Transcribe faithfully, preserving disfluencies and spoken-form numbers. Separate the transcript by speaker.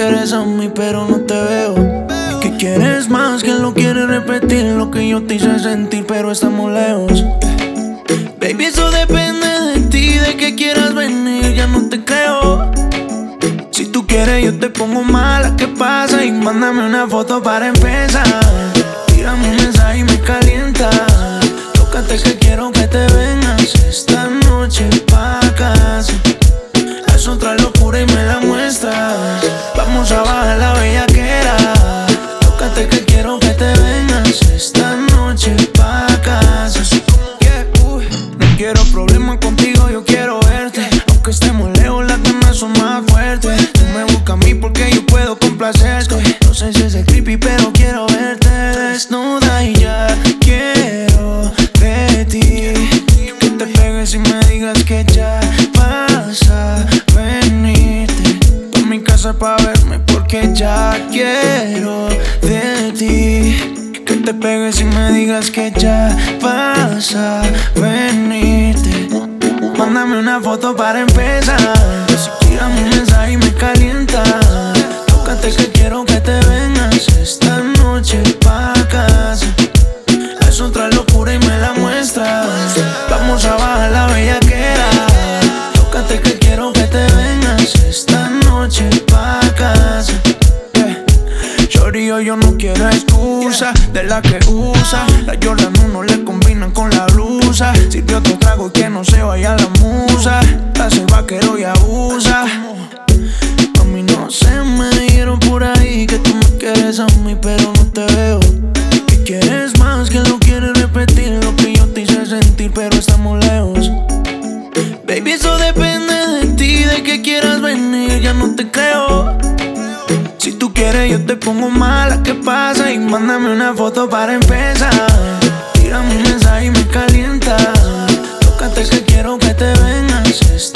Speaker 1: quieres a mí, pero no te veo. Que quieres más, que lo quieres repetir. Lo que yo te hice sentir, pero estamos lejos. Baby, eso depende de ti, de que quieras venir, ya no te creo. Si tú quieres, yo te pongo mala, ¿qué pasa? Y mándame una foto para empezar. Tírame un mensaje y me calienta. Tócate que quiero que te vengas esta noche pa' casa. Es otra locura y me la muestras. Vamos a bajar la bellaquera. Tócate que quiero que te vengas esta noche pa' casa. Yeah, uy. No quiero problemas contigo, yo quiero verte. Aunque estemos lejos, las ganas son más fuertes. Tú me buscas a mí porque yo puedo complacerte. No sé si es creepy, pero quiero verte desnuda y ya quiero de ti. Que te pegues y me digas que ya vas a venirte a mi casa pa' verme porque ya quiero de ti. Que te pegues y me digas que ya vas a venirte. Mándame una foto para empezar. Si tírame un mensaje y me calienta. Tócate que quiero que te vengas esta noche pa' casa. Es otra locura y me la muestras. Vamos a bajar la bellaquera. Tócate que quiero que te vengas esta noche pa' casa. Yeah. Shorty, yo no quiero excusa de la que usa. La Jordan uno le combinan con la blusa. Sirve otro trago y que no se vaya la musa. Hace vaquero y abusa. A mí no sé, me dijeron por ahí que tú me quieres a mí, pero no te veo. Que quieres más, que lo quieres repetir. Lo que yo te hice sentir, pero estamos lejos. Baby, eso depende de ti, de que quieras venir, ya no te creo. Si tú quieres, yo te pongo mala, ¿qué pasa? Y mándame una foto para empezar. Tírame un mensaje y me calienta. Tócate que quiero que te vengas